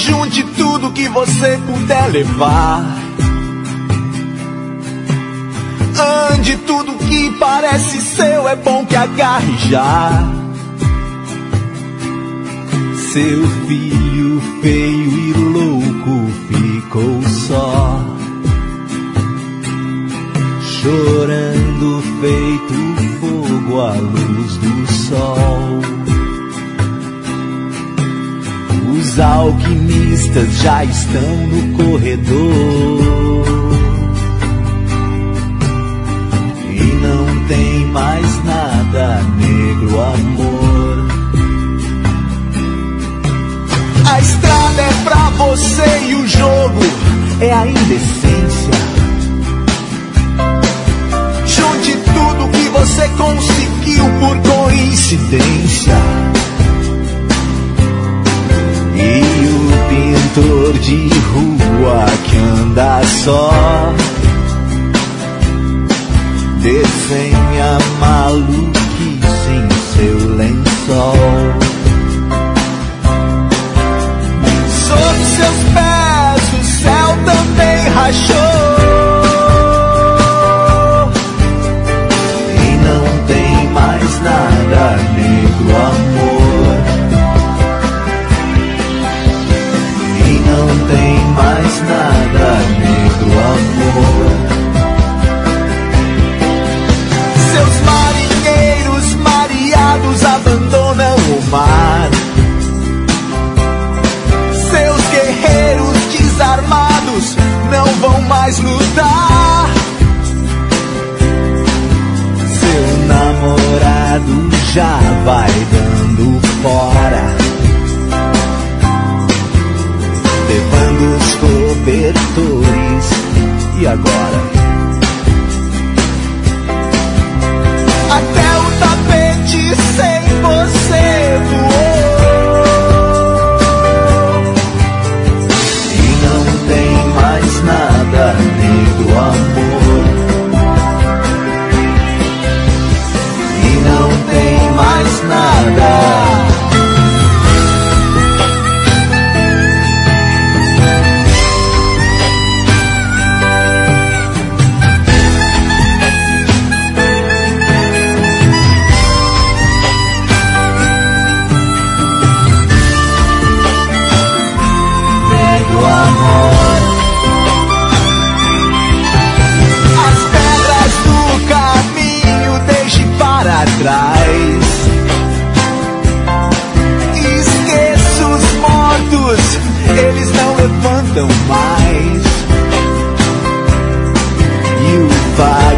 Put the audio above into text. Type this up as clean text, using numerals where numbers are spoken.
junte tudo que você puder levar. Ande, tudo que parece seu é bom que agarre já. Seu filho feio e louco ficou só, chorando feito fogo à luz do sol. Os alquimistas já estão no corredor e não tem mais nada, negro amor. A estrada é pra você e o jogo é a indecência. Junte tudo que você conseguiu por coincidência. E o pintor de rua que anda só desenha maluquice em seu lençol. Sob seus pés o céu também rachou e não tem mais nada, negro amor. E não tem mais nada, negro amor. Seus marinheiros mareados abandonam o mar. Seus guerreiros desarmados não vão mais lutar. Seu namorado já vai dando fora, levando os cobertores. E agora? Até o tapete sem você voou e não tem mais nada, negro amor. E não tem mais nada. As pedras do caminho deixe para trás. Esqueça os mortos, eles não levantam mais. E o